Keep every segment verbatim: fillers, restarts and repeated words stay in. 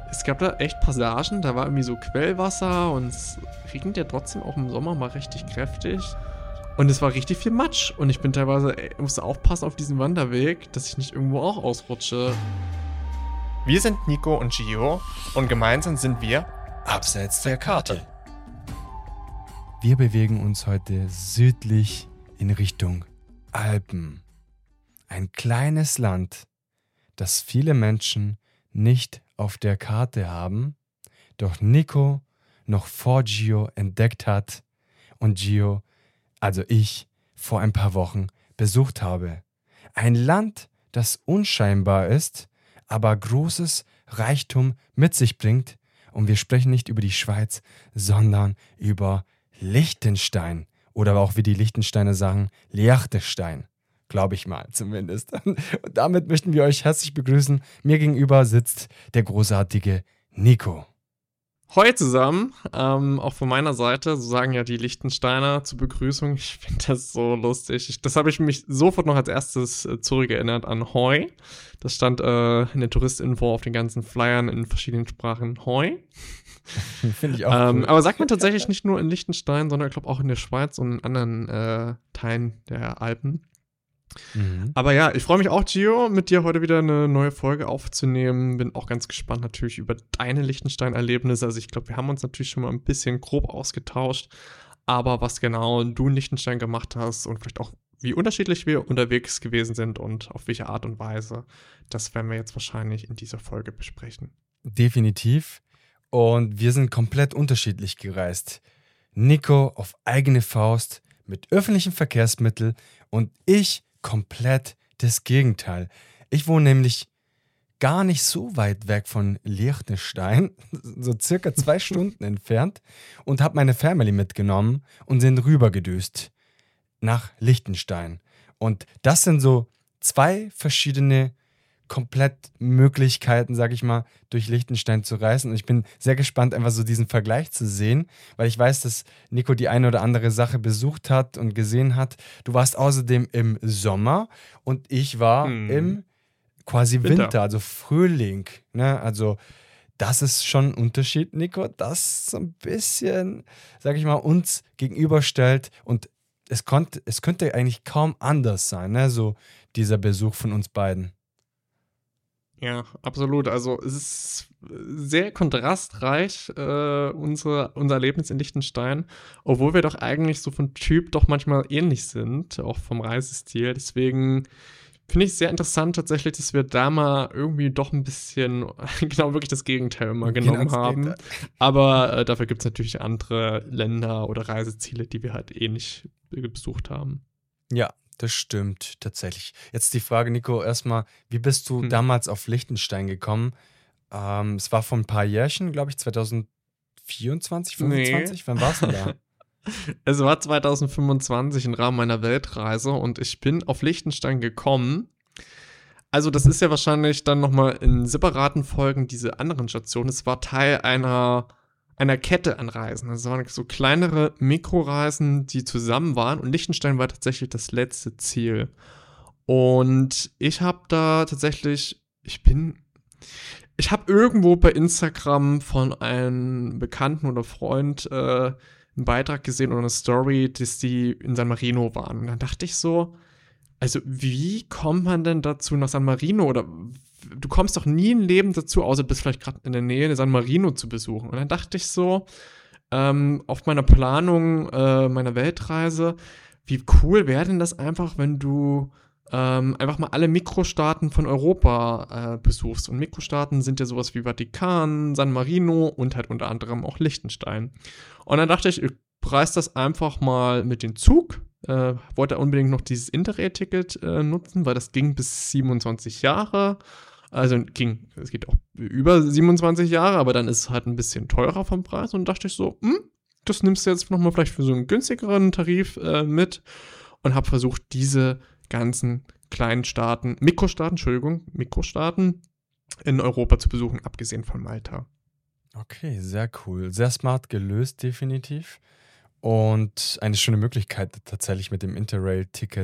es gab da echt Passagen, da war irgendwie so Quellwasser und es regnet ja trotzdem auch im Sommer mal richtig kräftig. Und es war richtig viel Matsch. Und ich bin teilweise, ey, musste aufpassen auf diesen Wanderweg, dass ich nicht irgendwo auch ausrutsche. Wir sind Nico und Gio und gemeinsam sind wir Abseits der Karte. Wir bewegen uns heute südlich in Richtung Alpen. Ein kleines Land, das viele Menschen nicht auf der Karte haben, doch Nico noch vor Gio entdeckt hat und Gio, also ich, vor ein paar Wochen besucht habe. Ein Land, das unscheinbar ist, aber großes Reichtum mit sich bringt. Und wir sprechen nicht über die Schweiz, sondern über Liechtenstein. Oder auch wie die Liechtensteiner sagen, Liechtenstein. Glaube ich mal zumindest. Und damit möchten wir euch herzlich begrüßen. Mir gegenüber sitzt der großartige Nico. Hoi zusammen, ähm, auch von meiner Seite, so sagen ja die Liechtensteiner zur Begrüßung. Ich finde das so lustig. Ich, das habe ich mich sofort noch als erstes äh, zurückerinnert an Hoi. Das stand äh, in der Touristinfo auf den ganzen Flyern in verschiedenen Sprachen. Hoi. Finde ich auch ähm, cool. Aber sagt man tatsächlich nicht nur in Liechtenstein, sondern ich glaube auch in der Schweiz und in anderen äh, Teilen der Alpen. Mhm. Aber ja, ich freue mich auch, Gio, mit dir heute wieder eine neue Folge aufzunehmen. Bin auch ganz gespannt natürlich über deine Liechtenstein-Erlebnisse. Also ich glaube, wir haben uns natürlich schon mal ein bisschen grob ausgetauscht. Aber was genau du in Liechtenstein gemacht hast und vielleicht auch, wie unterschiedlich wir unterwegs gewesen sind und auf welche Art und Weise, das werden wir jetzt wahrscheinlich in dieser Folge besprechen. Definitiv. Und wir sind komplett unterschiedlich gereist. Nico auf eigene Faust mit öffentlichen Verkehrsmitteln und ich komplett das Gegenteil. Ich wohne nämlich gar nicht so weit weg von Liechtenstein, so circa zwei Stunden entfernt, und habe meine Family mitgenommen und sind rübergedüst nach Liechtenstein. Und das sind so zwei verschiedene komplett Möglichkeiten, sag ich mal, durch Liechtenstein zu reisen. Und ich bin sehr gespannt, einfach so diesen Vergleich zu sehen, weil ich weiß, dass Nico die eine oder andere Sache besucht hat und gesehen hat. Du warst außerdem im Sommer und ich war Hm. im quasi Winter. Winter, also Frühling. Ne? Also das ist schon ein Unterschied, Nico, das so ein bisschen, sag ich mal, uns gegenüberstellt. Und es, konnt, es könnte eigentlich kaum anders sein, ne? So dieser Besuch von uns beiden. Ja, absolut. Also es ist sehr kontrastreich, äh, unsere, unser Erlebnis in Liechtenstein, obwohl wir doch eigentlich so von Typ doch manchmal ähnlich sind, auch vom Reisestil. Deswegen finde ich es sehr interessant tatsächlich, dass wir da mal irgendwie doch ein bisschen, genau wirklich das Gegenteil immer Genau genommen das haben. Gegenteil. Aber äh, dafür gibt es natürlich andere Länder oder Reiseziele, die wir halt ähnlich besucht haben. Ja, das stimmt tatsächlich. Jetzt die Frage, Nico, erstmal, wie bist du Hm. damals auf Liechtenstein gekommen? Ähm, es war vor ein paar Jährchen, glaube ich, zwanzig vierundzwanzig, fünfundzwanzig? Wann warst du da? Es war zwanzig fünfundzwanzig im Rahmen meiner Weltreise und ich bin auf Liechtenstein gekommen. Also das ist ja wahrscheinlich dann nochmal in separaten Folgen diese anderen Stationen. Es war Teil einer, einer Kette an Reisen. Es waren so kleinere Mikroreisen, die zusammen waren und Liechtenstein war tatsächlich das letzte Ziel. Und ich habe da tatsächlich, ich bin, ich habe irgendwo bei Instagram von einem Bekannten oder Freund äh, einen Beitrag gesehen oder eine Story, dass die in San Marino waren. Und dann dachte ich so, also wie kommt man denn dazu nach San Marino? Oder du kommst doch nie im Leben dazu, außer du bist vielleicht gerade in der Nähe, San Marino zu besuchen. Und dann dachte ich so, ähm, auf meiner Planung äh, meiner Weltreise, wie cool wäre denn das einfach, wenn du ähm, einfach mal alle Mikrostaaten von Europa äh, besuchst. Und Mikrostaaten sind ja sowas wie Vatikan, San Marino und halt unter anderem auch Liechtenstein. Und dann dachte ich, ich preis das einfach mal mit dem Zug. Äh, wollte unbedingt noch dieses Interrail-Ticket äh, nutzen, weil das ging bis siebenundzwanzig Jahre. Also ging, es geht auch über siebenundzwanzig Jahre, aber dann ist es halt ein bisschen teurer vom Preis. Und dachte ich so, hm, das nimmst du jetzt nochmal vielleicht für so einen günstigeren Tarif äh, mit. Und habe versucht, diese ganzen kleinen Staaten, Mikrostaaten, Entschuldigung, Mikrostaaten in Europa zu besuchen, abgesehen von Malta. Okay, sehr cool. Sehr smart gelöst, definitiv. Und eine schöne Möglichkeit tatsächlich mit dem Interrail-Ticket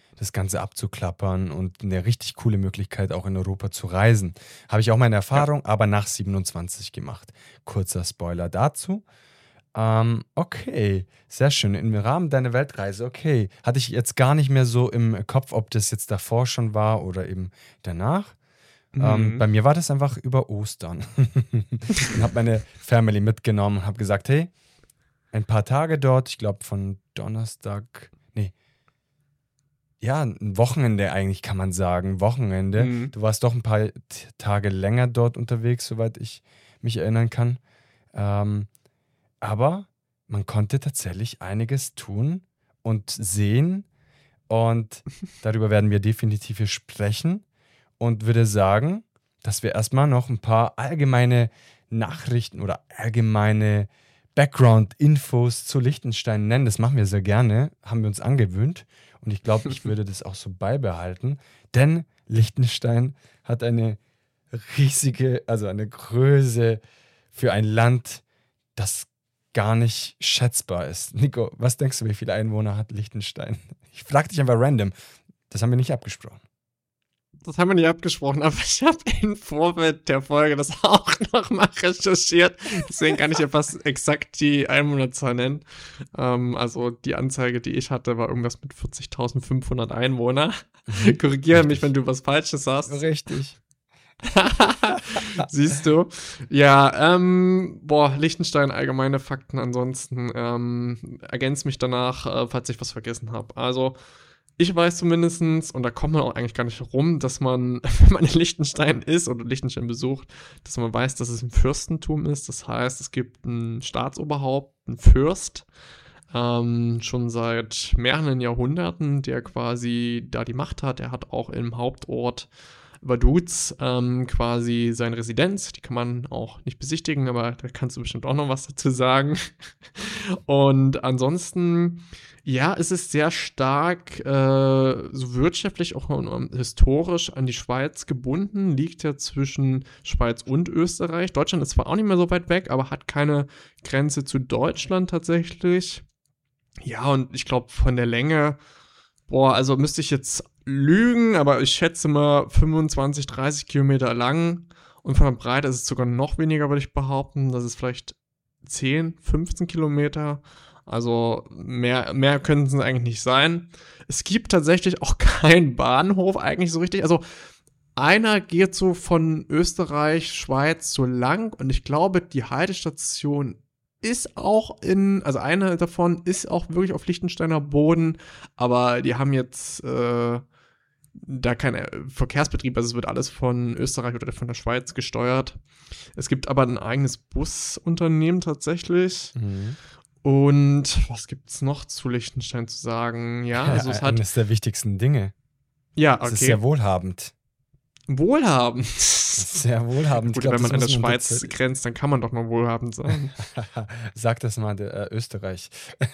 das Ganze abzuklappern und eine richtig coole Möglichkeit, auch in Europa zu reisen. Habe ich auch meine Erfahrung, aber nach siebenundzwanzig gemacht. Kurzer Spoiler dazu. Ähm, okay, sehr schön. Im Rahmen deiner Weltreise, okay. Hatte ich jetzt gar nicht mehr so im Kopf, ob das jetzt davor schon war oder eben danach. Ähm, bei Mhm. mir war das einfach über Ostern. Und habe meine Family mitgenommen und habe gesagt, hey, ein paar Tage dort, ich glaube von Donnerstag, nee, ja, ein Wochenende eigentlich kann man sagen, Wochenende. Mhm. Du warst doch ein paar T- Tage länger dort unterwegs, soweit ich mich erinnern kann. Ähm, aber man konnte tatsächlich einiges tun und sehen und darüber werden wir definitiv hier sprechen und würde sagen, dass wir erstmal noch ein paar allgemeine Nachrichten oder allgemeine Background-Infos zu Liechtenstein nennen. Das machen wir sehr gerne, haben wir uns angewöhnt und ich glaube, ich würde das auch so beibehalten, denn Liechtenstein hat eine riesige, also eine Größe für ein Land, das gar nicht schätzbar ist. Nico, was denkst du, wie viele Einwohner hat Liechtenstein? Ich frage dich einfach random. Das haben wir nicht abgesprochen. Das haben wir nicht abgesprochen, aber ich habe im Vorfeld der Folge das auch nochmal recherchiert. Deswegen kann ich ja fast exakt die Einwohnerzahl nennen. Ähm, also die Anzeige, die ich hatte, war irgendwas mit vierzigtausendfünfhundert Einwohner. Mhm. Korrigiere mich, Richtig. wenn du was Falsches hast. Richtig. Siehst du? Ja, ähm, boah, Liechtenstein, allgemeine Fakten. Ansonsten ähm, ergänzt mich danach, äh, falls ich was vergessen habe. Also, ich weiß zumindestens, und da kommt man auch eigentlich gar nicht rum, dass man, wenn man in Liechtenstein ist oder Liechtenstein besucht, dass man weiß, dass es ein Fürstentum ist. Das heißt, es gibt ein Staatsoberhaupt, einen Fürst, ähm, schon seit mehreren Jahrhunderten, der quasi da die Macht hat. Er hat auch im Hauptort Vaduz ähm, quasi seine Residenz. Die kann man auch nicht besichtigen, aber da kannst du bestimmt auch noch was dazu sagen. Und ansonsten, ja, es ist sehr stark äh, so wirtschaftlich, auch ähm, historisch an die Schweiz gebunden. Liegt ja zwischen Schweiz und Österreich. Deutschland ist zwar auch nicht mehr so weit weg, aber hat keine Grenze zu Deutschland tatsächlich. Ja, und ich glaube, von der Länge, boah, also müsste ich jetzt lügen, aber ich schätze mal fünfundzwanzig, dreißig Kilometer lang. Und von der Breite ist es sogar noch weniger, würde ich behaupten. Das ist vielleicht zehn, fünfzehn Kilometer. Also mehr, mehr könnten es eigentlich nicht sein. Es gibt tatsächlich auch keinen Bahnhof eigentlich so richtig. Also einer geht so von Österreich, Schweiz so lang und ich glaube, die Haltestation ist auch in, also eine davon ist auch wirklich auf Liechtensteiner Boden, aber die haben jetzt äh, da keinen Verkehrsbetrieb, also es wird alles von Österreich oder von der Schweiz gesteuert. Es gibt aber ein eigenes Busunternehmen tatsächlich. Mhm. Und was gibt's noch zu Liechtenstein zu sagen? Ja, also es hat, Eines der wichtigsten Dinge. ja, Es ist okay, sehr wohlhabend. wohlhabend. Sehr wohlhabend. Gut, Ich glaub, wenn man das an der muss Schweiz dazu- grenzt, dann kann man doch mal wohlhabend sein. Sag das mal, der, äh, Österreich.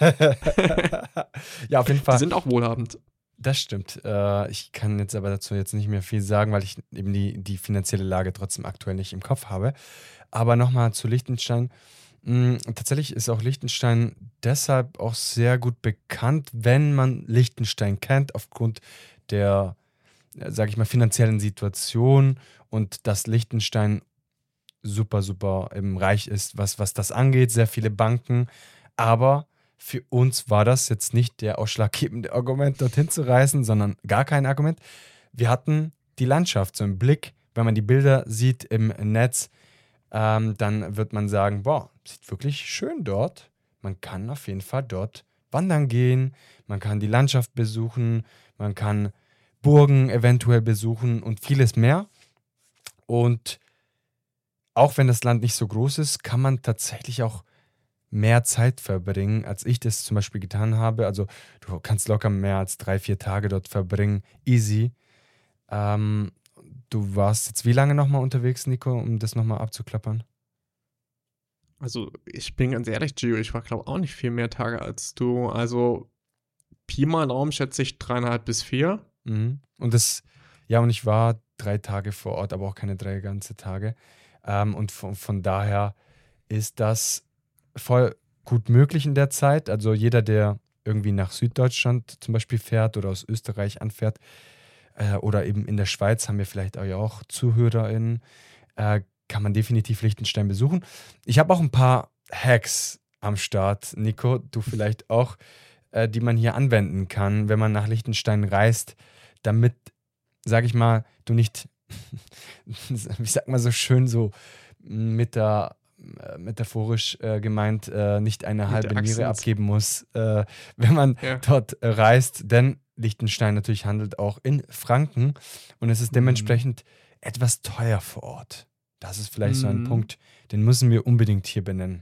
Ja, auf jeden Die Fall. sind auch wohlhabend. Das stimmt. Äh, ich kann jetzt aber dazu jetzt nicht mehr viel sagen, weil ich eben die, die finanzielle Lage trotzdem aktuell nicht im Kopf habe. Aber nochmal zu Liechtenstein. Mm, Tatsächlich ist auch Liechtenstein deshalb auch sehr gut bekannt, wenn man Liechtenstein kennt, aufgrund der, äh, sag ich mal, finanziellen Situation und dass Liechtenstein super, super ähm, reich ist, was, was das angeht, sehr viele Banken. Aber für uns war das jetzt nicht der ausschlaggebende Argument, dorthin zu reisen, sondern gar kein Argument. Wir hatten die Landschaft so im Blick. Wenn man die Bilder sieht im Netz, ähm, dann wird man sagen, boah, sieht wirklich schön dort. Man kann auf jeden Fall dort wandern gehen, man kann die Landschaft besuchen, man kann Burgen eventuell besuchen und vieles mehr. Und auch wenn das Land nicht so groß ist, kann man tatsächlich auch mehr Zeit verbringen, als ich das zum Beispiel getan habe. Also du kannst locker mehr als drei, vier Tage dort verbringen. Easy. Ähm, du warst jetzt wie lange nochmal unterwegs, Nico, um das nochmal abzuklappern? Also, ich bin ganz ehrlich, Gio, ich war, glaube auch nicht viel mehr Tage als du. Also, Pi mal Daumen schätze ich dreieinhalb bis vier. Mhm. Und das, ja, und ich war drei Tage vor Ort, aber auch keine drei ganze Tage. Ähm, und von, von daher ist das voll gut möglich in der Zeit. Also jeder, der irgendwie nach Süddeutschland zum Beispiel fährt oder aus Österreich anfährt äh, oder eben in der Schweiz, haben wir vielleicht auch, auch ZuhörerInnen, äh, kann man definitiv Liechtenstein besuchen. Ich habe auch ein paar Hacks am Start, Nico, du vielleicht auch, äh, die man hier anwenden kann, wenn man nach Liechtenstein reist, damit, sage ich mal, du nicht, wie sagt man so schön, so meta, äh, metaphorisch äh, gemeint, äh, nicht eine Mit halbe der Axt Niere ins- abgeben muss, äh, wenn man Ja. dort äh, reist, denn Liechtenstein natürlich handelt auch in Franken und es ist Mhm. dementsprechend etwas teuer vor Ort. Das ist vielleicht so ein Mhm. Punkt, den müssen wir unbedingt hier benennen.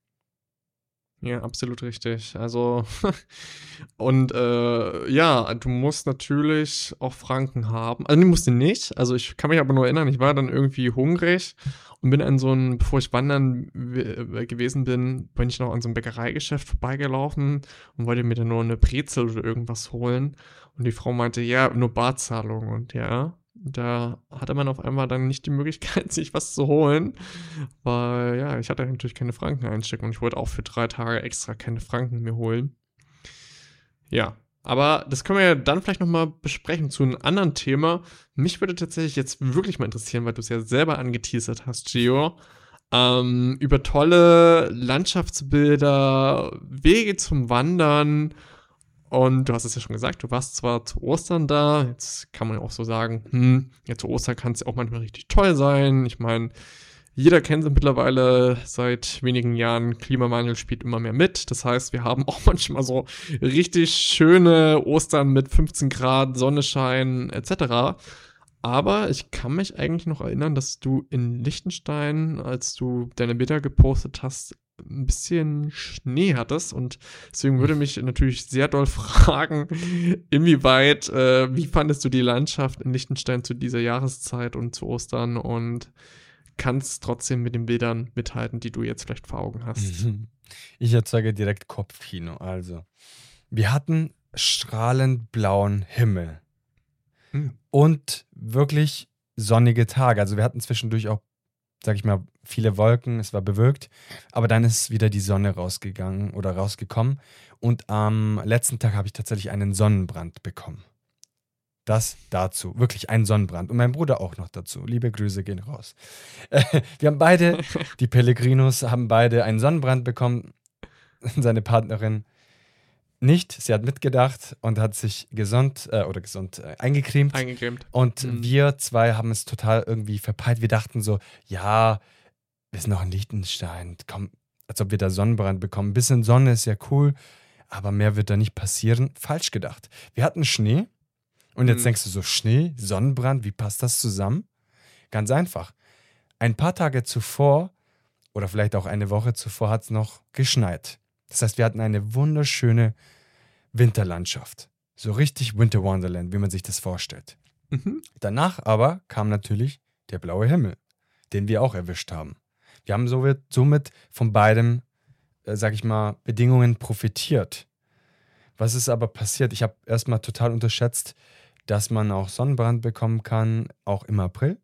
Ja, absolut richtig. Also, und äh, ja, du musst natürlich auch Franken haben. Also, nee, musst du nicht. Also, ich kann mich aber nur erinnern, ich war dann irgendwie hungrig und bin an so ein, bevor ich wandern w- äh, gewesen bin, bin ich noch an so einem Bäckereigeschäft vorbeigelaufen und wollte mir dann nur eine Brezel oder irgendwas holen. Und die Frau meinte, ja, nur Barzahlung. Und ja, da hatte man auf einmal dann nicht die Möglichkeit, sich was zu holen. Weil, ja, ich hatte natürlich keine Franken einstecken und ich wollte auch für drei Tage extra keine Franken mir holen. Ja, aber das können wir ja dann vielleicht nochmal besprechen zu einem anderen Thema. Mich würde tatsächlich jetzt wirklich mal interessieren, weil du es ja selber angeteasert hast, Gio, ähm, über tolle Landschaftsbilder, Wege zum Wandern. Und du hast es ja schon gesagt, du warst zwar zu Ostern da, jetzt kann man ja auch so sagen, hm, ja, zu Ostern kann es ja auch manchmal richtig toll sein. Ich meine, jeder kennt es mittlerweile seit wenigen Jahren, Klimawandel spielt immer mehr mit. Das heißt, wir haben auch manchmal so richtig schöne Ostern mit fünfzehn Grad, Sonnenschein et cetera. Aber ich kann mich eigentlich noch erinnern, dass du in Liechtenstein, als du deine Bilder gepostet hast, ein bisschen Schnee hattest. Und deswegen würde mich natürlich sehr doll fragen, inwieweit, äh, wie fandest du die Landschaft in Liechtenstein zu dieser Jahreszeit und zu Ostern und kannst trotzdem mit den Bildern mithalten, die du jetzt vielleicht vor Augen hast. Mhm. Ich erzeuge direkt Kopfkino. Also, wir hatten strahlend blauen Himmel Hm. und wirklich sonnige Tage. Also wir hatten zwischendurch auch, sag ich mal, viele Wolken, es war bewölkt, aber dann ist wieder die Sonne rausgegangen oder rausgekommen und am letzten Tag habe ich tatsächlich einen Sonnenbrand bekommen. Das dazu, wirklich ein Sonnenbrand und mein Bruder auch noch dazu. Liebe Grüße gehen raus. Äh, wir haben beide, die Pellegrinos haben beide einen Sonnenbrand bekommen, seine Partnerin nicht. Sie hat mitgedacht und hat sich gesund äh, oder gesund äh, eingecremt. Eingecremt. Und Mhm. wir zwei haben es total irgendwie verpeilt. Wir dachten so, ja, wir sind noch in Liechtenstein. Komm, als ob wir da Sonnenbrand bekommen. Ein bisschen Sonne ist ja cool, aber mehr wird da nicht passieren. Falsch gedacht. Wir hatten Schnee und jetzt Mhm. denkst du so, Schnee, Sonnenbrand, wie passt das zusammen? Ganz einfach. Ein paar Tage zuvor oder vielleicht auch eine Woche zuvor hat es noch geschneit. Das heißt, wir hatten eine wunderschöne Winterlandschaft. So richtig Winter Wonderland, wie man sich das vorstellt. Mhm. Danach aber kam natürlich der blaue Himmel, den wir auch erwischt haben. Wir haben somit, somit von beidem, äh, sag ich mal, Bedingungen profitiert. Was ist aber passiert? Ich habe erstmal total unterschätzt, dass man auch Sonnenbrand bekommen kann, auch im April.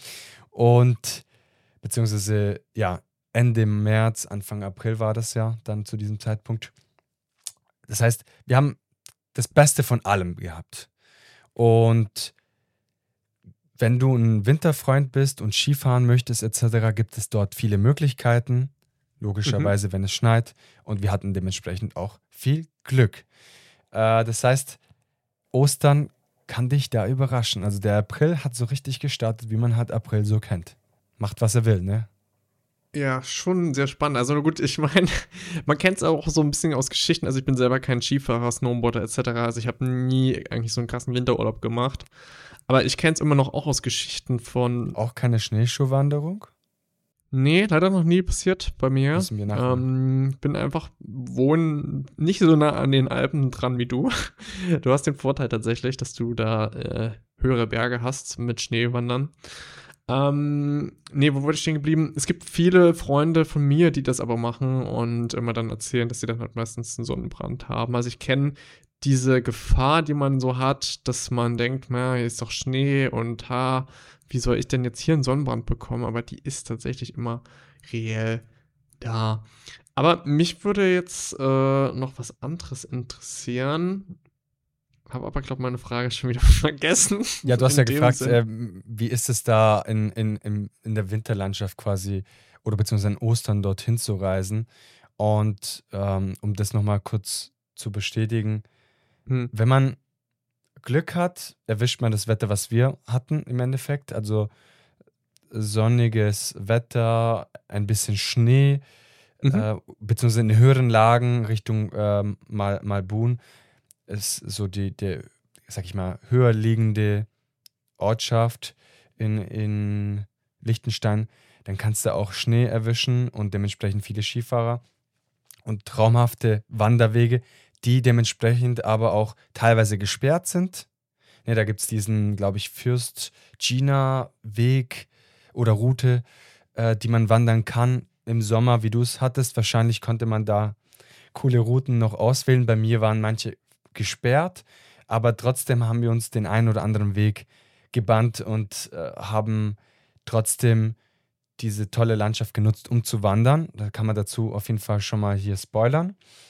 Und beziehungsweise, ja, Ende März, Anfang April war das ja dann zu diesem Zeitpunkt. Das heißt, wir haben das Beste von allem gehabt. Und wenn du ein Winterfreund bist und Skifahren möchtest et cetera, gibt es dort viele Möglichkeiten. Logischerweise, wenn es schneit. Und wir hatten dementsprechend auch viel Glück. Äh, das heißt, Ostern kann dich da überraschen. Also der April hat so richtig gestartet, wie man halt April so kennt. Macht, was er will, ne? Ja, schon sehr spannend. Also gut, ich meine, man kennt es auch so ein bisschen aus Geschichten. Also ich bin selber kein Skifahrer, Snowboarder et cetera. Also ich habe nie eigentlich so einen krassen Winterurlaub gemacht. Aber ich kenne es immer noch auch aus Geschichten von. Auch keine Schneeschuhwanderung? Nee, leider noch nie passiert bei mir. Müssen wir nachholen. Ähm, bin einfach wohnen nicht so nah an den Alpen dran wie du. Du hast den Vorteil tatsächlich, dass du da äh, höhere Berge hast mit Schneewandern. Ähm, nee, wo wurde ich stehen geblieben? Es gibt viele Freunde von mir, die das aber machen und immer dann erzählen, dass sie dann halt meistens einen Sonnenbrand haben. Also ich kenne diese Gefahr, die man so hat, dass man denkt, na, hier ist doch Schnee und ha, wie soll ich denn jetzt hier einen Sonnenbrand bekommen? Aber die ist tatsächlich immer reell Ja, aber mich würde jetzt äh, noch was anderes interessieren. Habe aber, glaube ich, meine Frage schon wieder vergessen. Ja, du hast In ja dem gefragt, Sinn. äh, wie ist es da in, in, in, in der Winterlandschaft quasi oder beziehungsweise in Ostern dorthin zu reisen. Und ähm, um das nochmal kurz zu bestätigen, Hm. wenn man Glück hat, erwischt man das Wetter, was wir hatten im Endeffekt. Also sonniges Wetter, ein bisschen Schnee, Mhm. äh, beziehungsweise in höheren Lagen Richtung ähm, Mal, Malbun ist so die, der, sag ich mal, höher liegende Ortschaft in, in Liechtenstein. Dann kannst du auch Schnee erwischen und dementsprechend viele Skifahrer und traumhafte Wanderwege, die dementsprechend aber auch teilweise gesperrt sind. Ne, da gibt es diesen, glaube ich, Fürst-Gina-Weg oder Route, äh, die man wandern kann im Sommer, wie du es hattest. Wahrscheinlich konnte man da coole Routen noch auswählen. Bei mir waren manche gesperrt, aber trotzdem haben wir uns den einen oder anderen Weg gebannt und äh, haben trotzdem diese tolle Landschaft genutzt, um zu wandern. Da kann man dazu auf jeden Fall schon mal hier spoilern.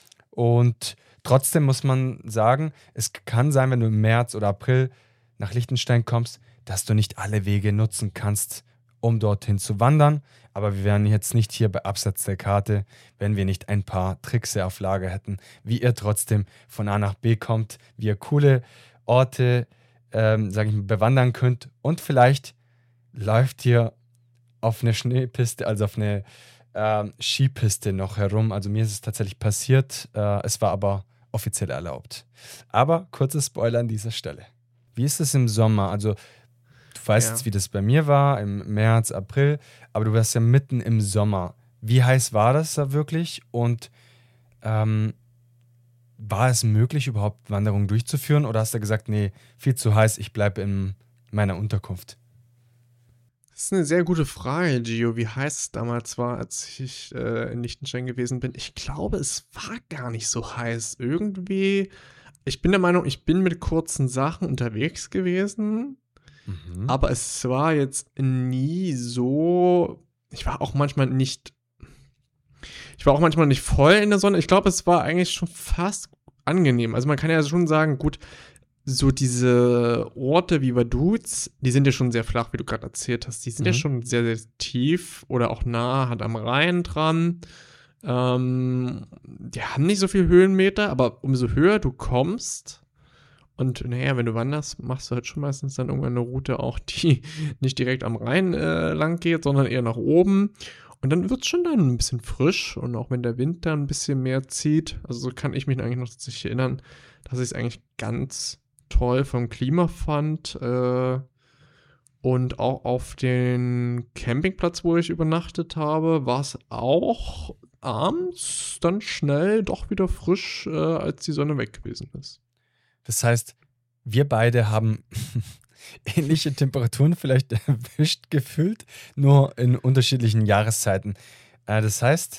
Und trotzdem muss man sagen, es kann sein, wenn du im März oder April nach Liechtenstein kommst, dass du nicht alle Wege nutzen kannst, um dorthin zu wandern. Aber wir wären jetzt nicht hier bei Absatz der Karte, wenn wir nicht ein paar Tricks auf Lager hätten, wie ihr trotzdem von A nach B kommt, wie ihr coole Orte, ähm, sage ich mal, bewandern könnt. Und vielleicht läuft ihr auf eine Schneepiste, also auf eine ähm, Skipiste noch herum. Also mir ist es tatsächlich passiert. Äh, es war aber offiziell erlaubt. Aber kurzes Spoiler an dieser Stelle. Wie ist es im Sommer? Also du weißt Ja. jetzt, wie das bei mir war, im März, April, aber du warst ja mitten im Sommer. Wie heiß war das da wirklich? Und ähm, war es möglich, überhaupt Wanderungen durchzuführen? Oder hast du gesagt, nee, viel zu heiß, ich bleibe in meiner Unterkunft? Das ist eine sehr gute Frage, Gio, wie heiß es damals war, als ich äh, in Liechtenstein gewesen bin. Ich glaube, es war gar nicht so heiß. Irgendwie, ich bin der Meinung, ich bin mit kurzen Sachen unterwegs gewesen, Mhm. aber es war jetzt nie so. Ich war auch manchmal nicht. Ich war auch manchmal nicht voll in der Sonne. Ich glaube, es war eigentlich schon fast angenehm. Also man kann ja schon sagen, gut, so diese Orte wie Vaduz, die sind ja schon sehr flach, wie du gerade erzählt hast. Die sind ja Mhm. schon sehr, sehr tief oder auch nah, halt am Rhein dran. Ähm, die haben nicht so viel Höhenmeter, aber umso höher du kommst und naja, wenn du wanderst, machst du halt schon meistens dann irgendwann eine Route auch, die nicht direkt am Rhein äh, lang geht, sondern eher nach oben. Und dann wird es schon dann ein bisschen frisch und auch wenn der Wind da ein bisschen mehr zieht, also so kann ich mich eigentlich noch tatsächlich erinnern, dass ich es eigentlich ganz toll vom Klima fand. Äh, und auch auf den Campingplatz, wo ich übernachtet habe, war es auch abends dann schnell doch wieder frisch, äh, als die Sonne weg gewesen ist. Das heißt, wir beide haben ähnliche Temperaturen vielleicht erwischt gefühlt, nur in unterschiedlichen Jahreszeiten. Äh, das heißt,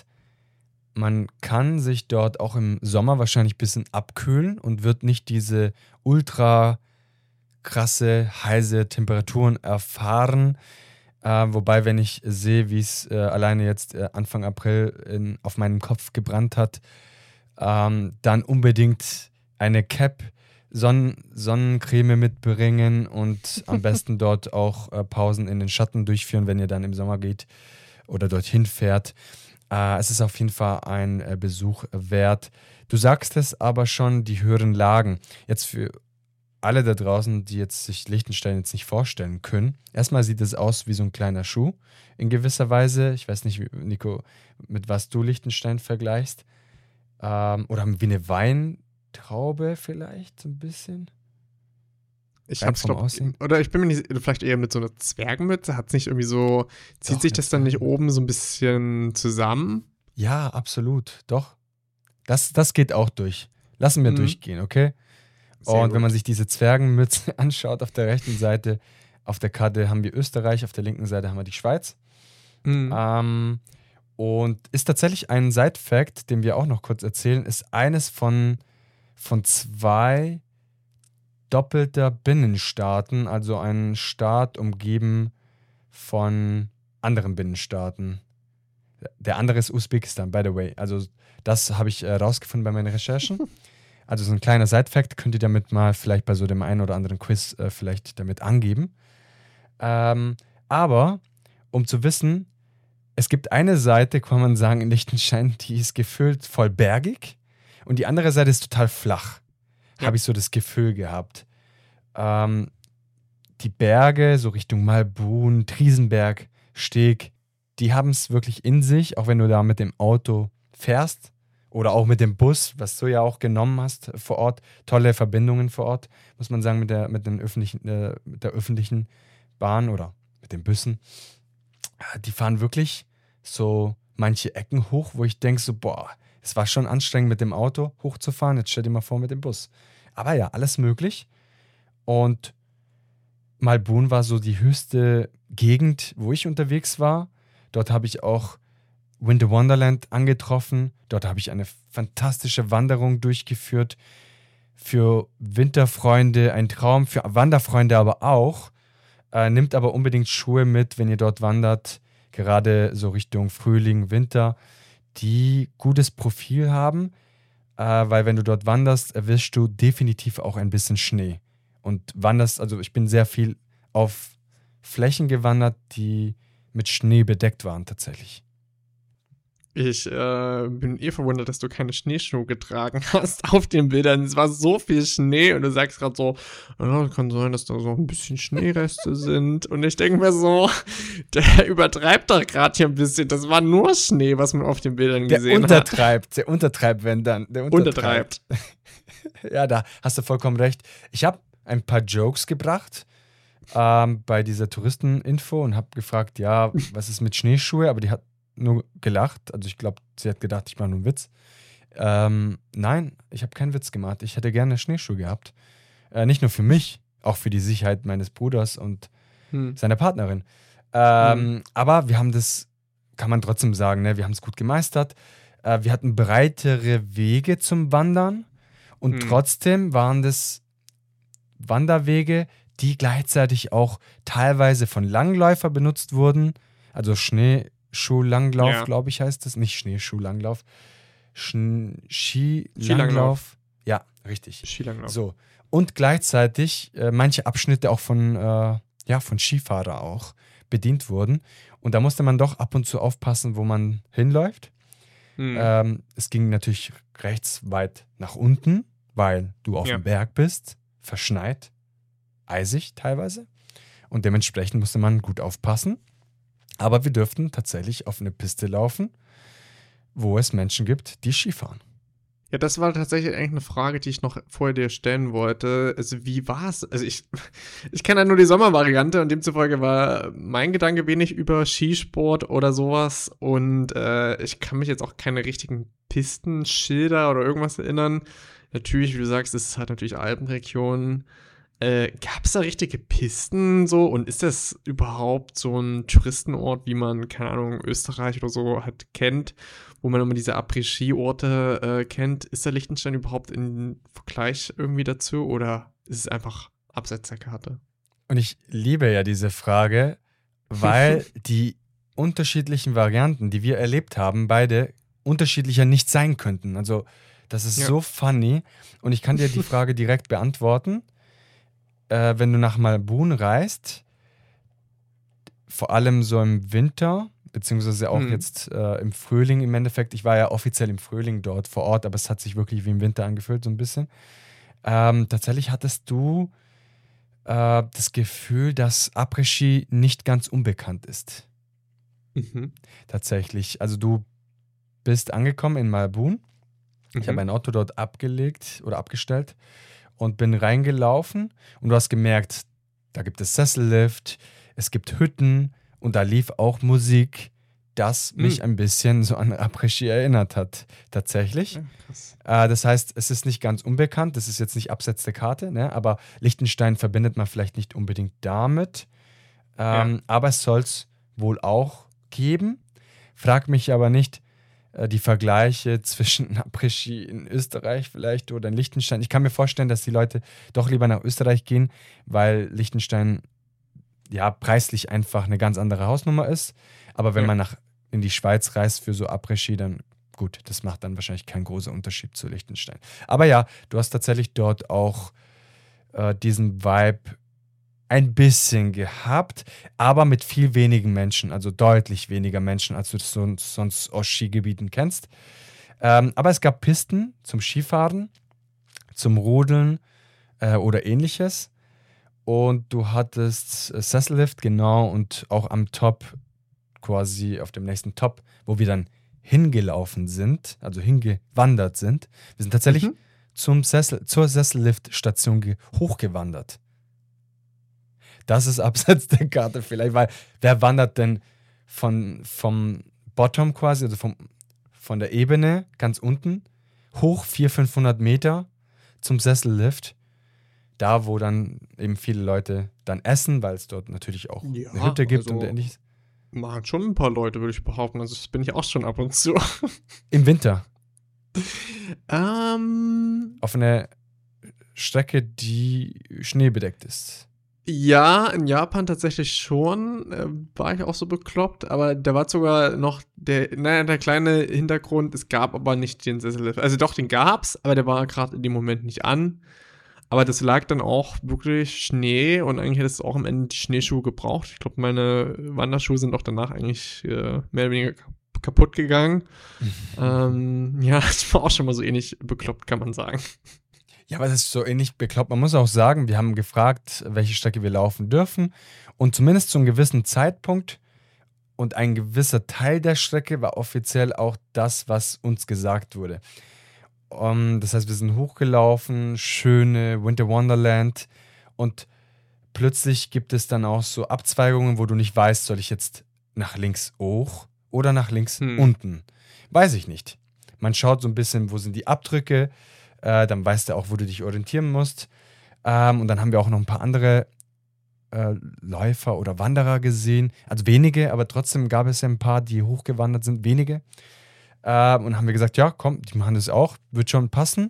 man kann sich dort auch im Sommer wahrscheinlich ein bisschen abkühlen und wird nicht diese ultra krasse, heiße Temperaturen erfahren. Äh, wobei, wenn ich sehe, wie es äh, alleine jetzt äh, Anfang April in, auf meinem Kopf gebrannt hat, ähm, dann unbedingt eine Cap, Sonnen Sonnencreme mitbringen und am besten dort auch äh, Pausen in den Schatten durchführen, wenn ihr dann im Sommer geht oder dorthin fährt. Äh, es ist auf jeden Fall ein äh, Besuch wert. Du sagst es aber schon, die höheren Lagen. Jetzt für alle da draußen, die jetzt sich Liechtenstein jetzt nicht vorstellen können. Erstmal sieht es aus wie so ein kleiner Schuh in gewisser Weise. Ich weiß nicht, Nico, mit was du Liechtenstein vergleichst. Ähm, oder wie eine Weintraube vielleicht so ein bisschen. Ich Rein hab's, vom glaub, Aussehen. oder ich bin mir nicht, vielleicht eher mit so einer Zwergenmütze. Hat's nicht irgendwie so, zieht Doch, sich eine das dann nicht Zwergenmütze. oben so ein bisschen zusammen? Ja, absolut. Doch. Das, das geht auch durch. Lassen wir Mhm. durchgehen, okay? Sehr Und wenn man gut. sich diese Zwergenmütze anschaut, auf der rechten Seite, auf der Karte haben wir Österreich, auf der linken Seite haben wir die Schweiz. Mhm. Ähm, und ist tatsächlich ein Side-Fact, den wir auch noch kurz erzählen, ist eines von, von zwei doppelter Binnenstaaten, also ein Staat umgeben von anderen Binnenstaaten. der andere ist Usbekistan, by the way. Also das habe ich äh, rausgefunden bei meinen Recherchen. Also so ein kleiner Side-Fact könnt ihr damit mal vielleicht bei so dem einen oder anderen Quiz äh, vielleicht damit angeben. Ähm, aber um zu wissen, es gibt eine Seite, kann man sagen, in Liechtenstein, die ist gefüllt voll bergig und die andere Seite ist total flach. Ja. Habe ich so das Gefühl gehabt. Ähm, die Berge, so Richtung Malbun, Triesenberg, Steg, die haben es wirklich in sich, auch wenn du da mit dem Auto fährst oder auch mit dem Bus, was du ja auch genommen hast vor Ort. Tolle Verbindungen vor Ort, muss man sagen, mit der, mit den öffentlichen, äh, mit der öffentlichen Bahn oder mit den Bussen. Die fahren wirklich so manche Ecken hoch, wo ich denke so, boah, es war schon anstrengend mit dem Auto hochzufahren, jetzt stell dir mal vor mit dem Bus. Aber ja, alles möglich. Und Malbun war so die höchste Gegend, wo ich unterwegs war. Dort habe ich auch Winter Wonderland angetroffen. Dort habe ich eine fantastische Wanderung durchgeführt. Für Winterfreunde ein Traum, für Wanderfreunde aber auch. Äh, nimmt aber unbedingt Schuhe mit, wenn ihr dort wandert, gerade so Richtung Frühling, Winter, die gutes Profil haben, äh, weil wenn du dort wanderst, erwischst du definitiv auch ein bisschen Schnee. Und wanderst, also ich bin sehr viel auf Flächen gewandert, die mit Schnee bedeckt waren tatsächlich. Ich äh, bin eh verwundert, dass du keine Schneeschuhe getragen hast auf den Bildern. Es war so viel Schnee und du sagst gerade so, oh, kann sein, dass da so ein bisschen Schneereste sind. Und ich denke mir so, der übertreibt doch gerade hier ein bisschen. Das war nur Schnee, was man auf den Bildern der gesehen untertreibt, hat. Der untertreibt, wenn dann. Der untertreibt. untertreibt. Ja, da hast du vollkommen recht. Ich habe ein paar Jokes gebracht ähm, bei dieser Touristeninfo und habe gefragt, ja, was ist mit Schneeschuhe? Aber die hat nur gelacht. Also ich glaube, sie hat gedacht, ich mache nur einen Witz. Ähm, nein, ich habe keinen Witz gemacht. Ich hätte gerne Schneeschuhe gehabt. Äh, nicht nur für mich, auch für die Sicherheit meines Bruders und hm. seiner Partnerin. Ähm, hm. Aber wir haben das, kann man trotzdem sagen, ne? Wir haben es gut gemeistert. Äh, wir hatten breitere Wege zum Wandern und hm. trotzdem waren das Wanderwege, die gleichzeitig auch teilweise von Langläufer benutzt wurden. Also Schnee Schuhlanglauf, ja. glaube ich, heißt das. Nicht Schneeschuhlanglauf. Sch- Skilanglauf. Ja, richtig. Skilanglauf. So. Und gleichzeitig äh, manche Abschnitte auch von, äh, ja, von Skifahrer auch bedient wurden. Und da musste man doch ab und zu aufpassen, wo man hinläuft. Hm. Ähm, es ging natürlich rechts weit nach unten, weil du auf ja. dem Berg bist, verschneit, eisig teilweise. Und dementsprechend musste man gut aufpassen. Aber wir dürften tatsächlich auf eine Piste laufen, wo es Menschen gibt, die Skifahren. Ja, das war tatsächlich eigentlich eine Frage, die ich noch vorher dir stellen wollte. Also wie war es? Also ich, ich kenne ja nur die Sommervariante und demzufolge war mein Gedanke wenig über Skisport oder sowas. Und äh, ich kann mich jetzt auch keine richtigen Pistenschilder oder irgendwas erinnern. Natürlich, wie du sagst, es ist halt natürlich Alpenregion. Äh, gab es da richtige Pisten so und ist das überhaupt so ein Touristenort, wie man, keine Ahnung, Österreich oder so halt kennt, wo man immer diese Après-Ski-Orte äh, kennt? Ist der Liechtenstein überhaupt im Vergleich irgendwie dazu oder ist es einfach abseits der Karte? Und ich liebe ja diese Frage, weil die unterschiedlichen Varianten, die wir erlebt haben, beide unterschiedlicher nicht sein könnten. Also das ist ja. so funny und ich kann dir die Frage direkt beantworten. Äh, wenn du nach Malbun reist, vor allem so im Winter, beziehungsweise auch hm. jetzt äh, im Frühling im Endeffekt, ich war ja offiziell im Frühling dort vor Ort, aber es hat sich wirklich wie im Winter angefühlt, so ein bisschen. Ähm, tatsächlich hattest du äh, das Gefühl, dass Après-Ski nicht ganz unbekannt ist. Mhm. Tatsächlich. Also du bist angekommen in Malbun. Mhm. Ich habe ein Auto dort abgelegt oder abgestellt. Und bin reingelaufen und du hast gemerkt, da gibt es Sessellift, es gibt Hütten und da lief auch Musik, das mich mm. ein bisschen so an Après-Ski erinnert hat, tatsächlich. Ja, krass. Äh, das heißt, es ist nicht ganz unbekannt, das ist jetzt nicht abseits der Karte, ne? Aber Liechtenstein verbindet man vielleicht nicht unbedingt damit. Ähm, ja. Aber es soll es wohl auch geben. Frag mich aber nicht, die Vergleiche zwischen Après-Ski in Österreich vielleicht oder in Liechtenstein. Ich kann mir vorstellen, dass die Leute doch lieber nach Österreich gehen, weil Liechtenstein ja preislich einfach eine ganz andere Hausnummer ist. Aber wenn ja. man nach in die Schweiz reist für so Après-Ski, dann gut, das macht dann wahrscheinlich keinen großen Unterschied zu Liechtenstein. Aber ja, du hast tatsächlich dort auch äh, diesen Vibe ein bisschen gehabt, aber mit viel wenigen Menschen, also deutlich weniger Menschen, als du das sonst, sonst aus Skigebieten kennst. Ähm, aber es gab Pisten zum Skifahren, zum Rodeln äh, oder ähnliches. Und du hattest äh, Sessellift, genau, und auch am Top, quasi auf dem nächsten Top, wo wir dann hingelaufen sind, also hingewandert sind. Wir sind tatsächlich Mhm. zum Sessel, zur Sessellift-Station ge- hochgewandert. Das ist abseits der Karte vielleicht, weil wer wandert denn von, vom Bottom quasi, also vom, von der Ebene ganz unten, hoch vierhundert, fünfhundert Meter zum Sessellift, da wo dann eben viele Leute dann essen, weil es dort natürlich auch Ja, eine Hütte gibt also- und ähnliches. Machen schon ein paar Leute, würde ich behaupten. Also das bin ich auch schon ab und zu. Im Winter. ähm, Auf einer Strecke, die schneebedeckt ist. ja, in Japan tatsächlich schon. Äh, war ich auch so bekloppt. Aber da war sogar noch der, naja, der kleine Hintergrund. Es gab aber nicht den Sessellift. Also doch, den gab's, aber der war gerade in dem Moment nicht an. Aber das lag dann auch wirklich Schnee und eigentlich hätte es auch am Ende die Schneeschuhe gebraucht. Ich glaube, meine Wanderschuhe sind auch danach eigentlich äh, mehr oder weniger kap- kaputt gegangen. ähm, ja, das war auch schon mal so ähnlich bekloppt, kann man sagen. Ja, aber das ist so ähnlich bekloppt. Man muss auch sagen, wir haben gefragt, welche Strecke wir laufen dürfen. Und zumindest zu einem gewissen Zeitpunkt und ein gewisser Teil der Strecke war offiziell auch das, was uns gesagt wurde. Um, das heißt, wir sind hochgelaufen, schöne Winter Wonderland. Und plötzlich gibt es dann auch so Abzweigungen, wo du nicht weißt, soll ich jetzt nach links hoch oder nach links Hm. unten? Weiß ich nicht. Man schaut so ein bisschen, wo sind die Abdrücke. Äh, dann weißt du auch, wo du dich orientieren musst. Ähm, und dann haben wir auch noch ein paar andere äh, Läufer oder Wanderer gesehen. Also wenige, aber trotzdem gab es ja ein paar, die hochgewandert sind. Wenige. Ähm, und haben wir gesagt, ja, komm, die machen das auch. Wird schon passen.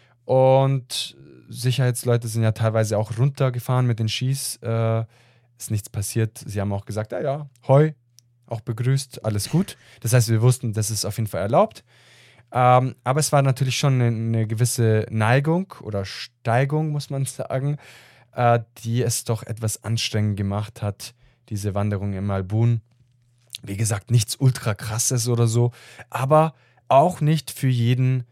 Und Sicherheitsleute sind ja teilweise auch runtergefahren mit den Skis. Äh, ist nichts passiert. Sie haben auch gesagt, ja, ja, Hoi, auch begrüßt, alles gut. Das heißt, wir wussten, das ist auf jeden Fall erlaubt. Ähm, aber es war natürlich schon eine, eine gewisse Neigung oder Steigung, muss man sagen, äh, die es doch etwas anstrengend gemacht hat, diese Wanderung im Malbun. Wie gesagt, nichts ultra krasses oder so, aber auch nicht für jeden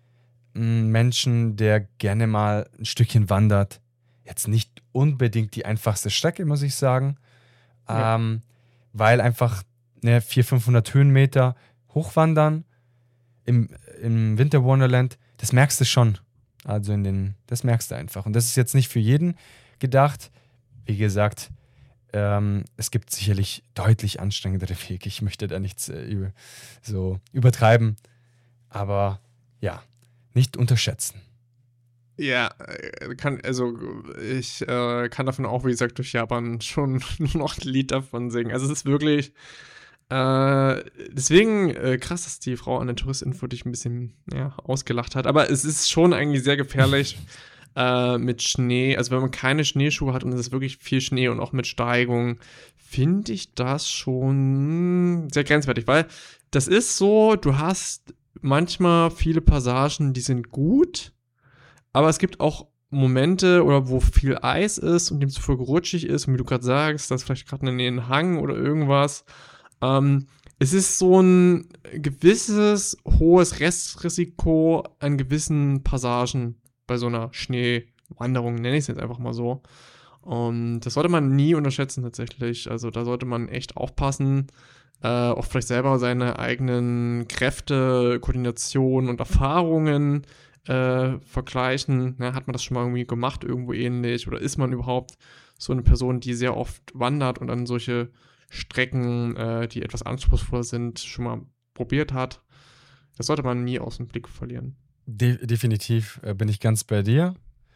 m, Menschen, der gerne mal ein Stückchen wandert. Jetzt nicht unbedingt die einfachste Strecke, muss ich sagen, Ja. ähm, weil einfach ne, vierhundert, fünfhundert Höhenmeter hochwandern im, im Winter Wonderland, das merkst du schon. Also in den, das merkst du einfach. Und das ist jetzt nicht für jeden gedacht. Wie gesagt, ähm, es gibt sicherlich deutlich anstrengendere Wege. Ich möchte da nichts äh, über, so übertreiben. Aber ja, nicht unterschätzen. Ja, äh, kann, also ich äh, kann davon auch, wie gesagt, durch Japan schon nur noch ein Lied davon singen. Also es ist wirklich, äh, deswegen äh, krass, dass die Frau an der Touristinfo dich ein bisschen ja, ausgelacht hat. Aber es ist schon eigentlich sehr gefährlich äh, mit Schnee. Also wenn man keine Schneeschuhe hat und es ist wirklich viel Schnee und auch mit Steigung, finde ich das schon sehr grenzwertig, weil das ist so, du hast manchmal viele Passagen, die sind gut, aber es gibt auch Momente, oder wo viel Eis ist und demzufolge rutschig ist, und wie du gerade sagst, da ist vielleicht gerade ein Hang oder irgendwas. Ähm, es ist so ein gewisses hohes Restrisiko an gewissen Passagen bei so einer Schneewanderung, nenne ich es jetzt einfach mal so. Und das sollte man nie unterschätzen tatsächlich. Also da sollte man echt aufpassen, äh, auch vielleicht selber seine eigenen Kräfte, Koordination und Erfahrungen äh, vergleichen. Ne? Hat man das schon mal irgendwie gemacht, irgendwo ähnlich? Oder ist man überhaupt so eine Person, die sehr oft wandert und dann solche Strecken, äh, die etwas anspruchsvoller sind, schon mal probiert hat? Das sollte man nie aus dem Blick verlieren. De- definitiv äh, bin ich ganz bei dir.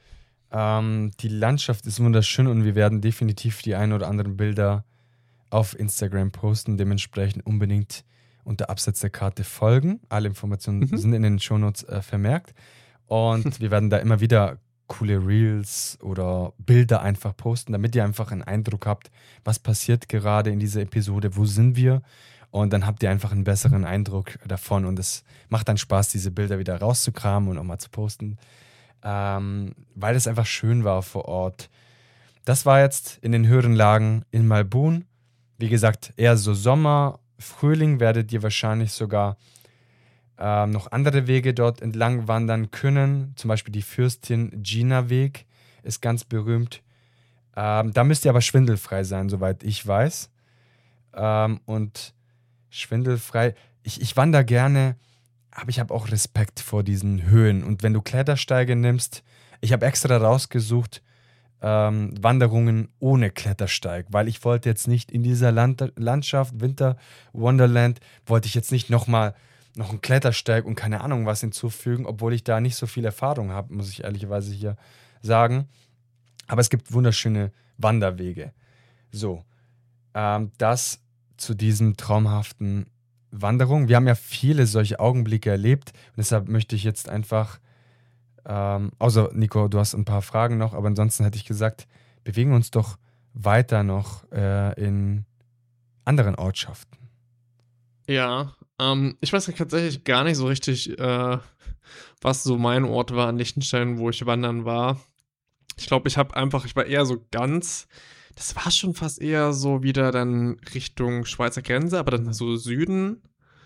Ähm, die Landschaft ist wunderschön und wir werden definitiv die ein oder anderen Bilder auf Instagram posten. Dementsprechend unbedingt unter Absatz der Karte folgen. Alle Informationen Mhm. sind in den Shownotes äh, vermerkt. Und wir werden da immer wieder coole Reels oder Bilder einfach posten, damit ihr einfach einen Eindruck habt, was passiert gerade in dieser Episode, wo sind wir. Und dann habt ihr einfach einen besseren Eindruck davon. Und es macht dann Spaß, diese Bilder wieder rauszukramen und auch mal zu posten. Ähm, weil es einfach schön war vor Ort. Das war jetzt in den höheren Lagen in Malboon. Wie gesagt, eher so Sommer, Frühling werdet ihr wahrscheinlich sogar ähm, noch andere Wege dort entlang wandern können. Zum Beispiel die Fürstin-Gina-Weg ist ganz berühmt. Ähm, da müsst ihr aber schwindelfrei sein, soweit ich weiß. Ähm, und schwindelfrei. Ich, ich wandere gerne, aber ich habe auch Respekt vor diesen Höhen. Und wenn du Klettersteige nimmst, ich habe extra rausgesucht, ähm, Wanderungen ohne Klettersteig, weil ich wollte jetzt nicht in dieser Land- Landschaft, Winter Wonderland, wollte ich jetzt nicht nochmal noch einen Klettersteig und keine Ahnung was hinzufügen, obwohl ich da nicht so viel Erfahrung habe, muss ich ehrlicherweise hier sagen. Aber es gibt wunderschöne Wanderwege. So, ähm, das zu diesem traumhaften Wanderung. Wir haben ja viele solche Augenblicke erlebt und deshalb möchte ich jetzt einfach, ähm, außer Nico, du hast ein paar Fragen noch, aber ansonsten hätte ich gesagt, bewegen uns doch weiter noch äh, in anderen Ortschaften. Ja, ähm, ich weiß tatsächlich gar nicht so richtig, äh, was so mein Ort war in Liechtenstein, wo ich wandern war. Ich glaube, ich habe einfach, ich war eher so ganz, das war schon fast eher so wieder dann Richtung Schweizer Grenze, aber dann so Süden.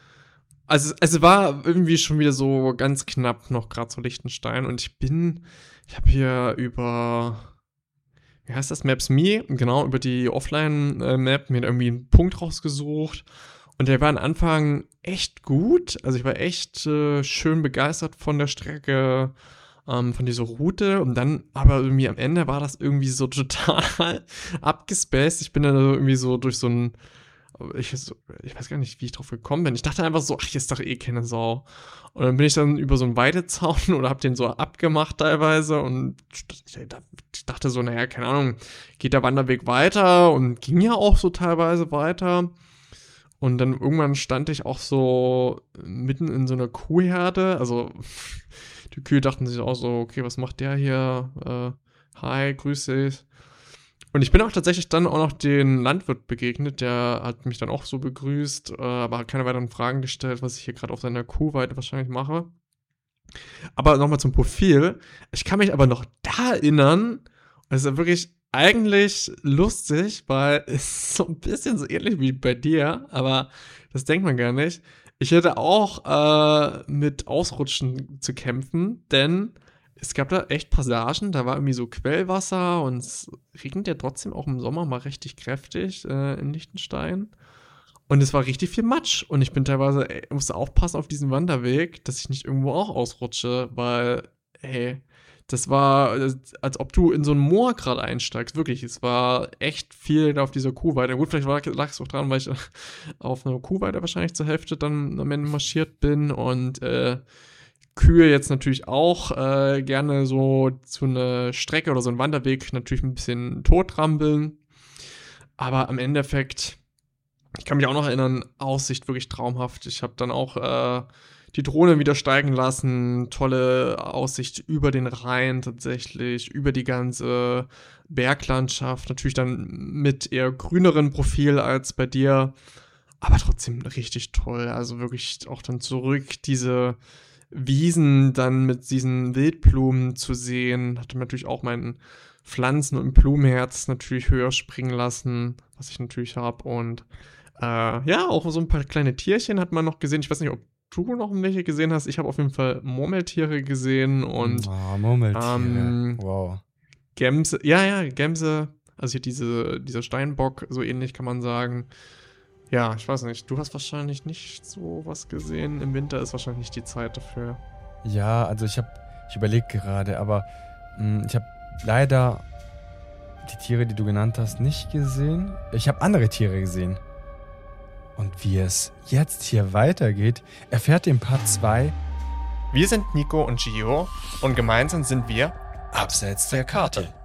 Also es war irgendwie schon wieder so ganz knapp noch gerade so Liechtenstein und ich bin, ich habe hier über, wie heißt das, Maps punkt me, genau, über die Offline-Map mir irgendwie einen Punkt rausgesucht und der war am Anfang echt gut, also ich war echt äh, schön begeistert von der Strecke, ähm, von dieser Route und dann aber irgendwie am Ende war das irgendwie so total abgespaced. Ich bin dann irgendwie so durch so ein Ich, ich weiß gar nicht, wie ich drauf gekommen bin. Ich dachte einfach so, ach, hier ist doch eh keine Sau. Und dann bin ich dann über so einen Weidezaun oder hab den so abgemacht teilweise und ich dachte so, naja, keine Ahnung, geht der Wanderweg weiter und ging ja auch so teilweise weiter. Und dann irgendwann stand ich auch so mitten in so einer Kuhherde. Also die Kühe dachten sich auch so, okay, was macht der hier? Äh, hi, grüß dich. Und ich bin auch tatsächlich dann auch noch den Landwirt begegnet, der hat mich dann auch so begrüßt, äh, aber hat keine weiteren Fragen gestellt, was ich hier gerade auf seiner Kuhweide wahrscheinlich mache. Aber nochmal zum Profil. Ich kann mich aber noch da erinnern, es ist wirklich eigentlich lustig, weil es ist so ein bisschen so ähnlich wie bei dir, aber das denkt man gar nicht. Ich hätte auch äh, mit Ausrutschen zu kämpfen, denn es gab da echt Passagen, da war irgendwie so Quellwasser und es regnet ja trotzdem auch im Sommer mal richtig kräftig äh, in Liechtenstein. Und es war richtig viel Matsch und ich bin teilweise, ey, musste aufpassen auf diesen Wanderweg, dass ich nicht irgendwo auch ausrutsche, weil, ey, das war, als ob du in so ein Moor gerade einsteigst, wirklich. Es war echt viel da auf dieser Kuhweide. Gut, vielleicht lag es auch dran, weil ich auf einer Kuhweide wahrscheinlich zur Hälfte dann am Ende marschiert bin und äh, Kühe jetzt natürlich auch äh, gerne so zu einer Strecke oder so einen Wanderweg natürlich ein bisschen totrampeln. Aber im Endeffekt, ich kann mich auch noch erinnern, Aussicht wirklich traumhaft. Ich habe dann auch äh, die Drohne wieder steigen lassen. Tolle Aussicht über den Rhein tatsächlich, über die ganze Berglandschaft. Natürlich dann mit eher grüneren Profil als bei dir. Aber trotzdem richtig toll. Also wirklich auch dann zurück diese Wiesen dann mit diesen Wildblumen zu sehen, hatte natürlich auch mein Pflanzen- und Blumenherz natürlich höher springen lassen, was ich natürlich habe. Und äh, ja, auch so ein paar kleine Tierchen hat man noch gesehen. Ich weiß nicht, ob du noch welche gesehen hast. Ich habe auf jeden Fall Murmeltiere gesehen und oh, Murmeltiere, ähm, wow. Gämse, ja, ja, Gämse, also hier diese, dieser Steinbock, so ähnlich kann man sagen. Ja, ich weiß nicht. Du hast wahrscheinlich nicht so was gesehen. Im Winter ist wahrscheinlich nicht die Zeit dafür. Ja, also ich habe, ich überlege gerade, aber mh, ich habe leider die Tiere, die du genannt hast, nicht gesehen. Ich habe andere Tiere gesehen. Und wie es jetzt hier weitergeht, erfährt ihr in Part zwei. Wir sind Nico und Gio und gemeinsam sind wir Abseits der Karte.